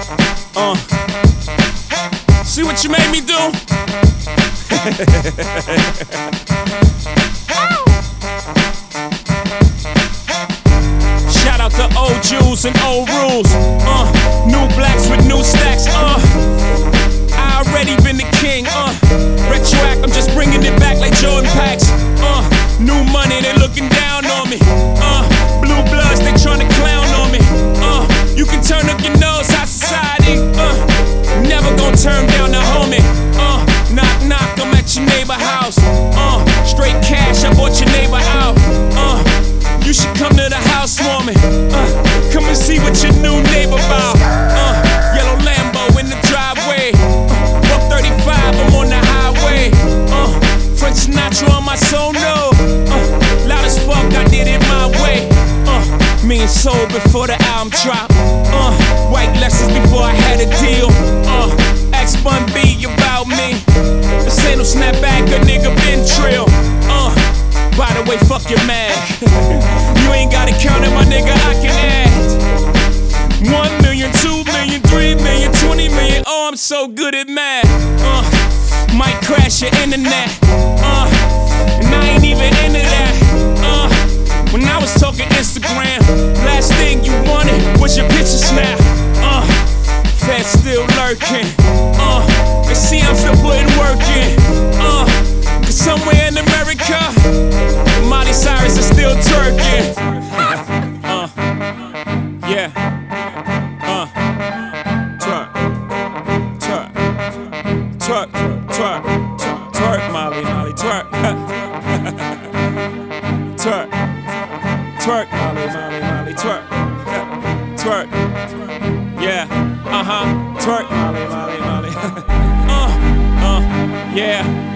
See what you made me do? Shout out to old Jews and old rules. New blacks with new stacks. I already been the king. Retroact, I'm just bringing it back like Jordan Packs. New money, they looking down on me. Blue bloods, they tryna clown on me. You can turn up your nose, high society. Never gon' turn down the homie. Knock, knock, I'm at your neighbor house. Straight cash, I bought your neighbor out. You should come to the housewarming. Come and see what your new neighbor bout. Yellow Lambo in the driveway. Buck 35, I'm on the highway. Frank Sinatra on my sono. Loud as fuck, I did it my way. Me and Soul before the album drop. White Lexus before I had a deal. X-Bun B about me. This ain't no snapback, a nigga been trill. By the way, fuck your mag. You ain't gotta count it, my nigga, I can add 1 million, 2 million, 3 million, 20 million. Oh, I'm so good at math. Might crash your internet. And I ain't even into that. When I was talking Instagram, last thing you wanted was your picture snap. Fed still lurking. They see I'm still putting work in. Cause somewhere in America, Miley Cyrus is still twerking. Yeah. Twerk. Twerk. Twerk. Twerk. Twerk, Molly, twerk. Twerk. Twerk, Molly, twerk. Twerk. Yeah. Twerk, Molly. Yeah.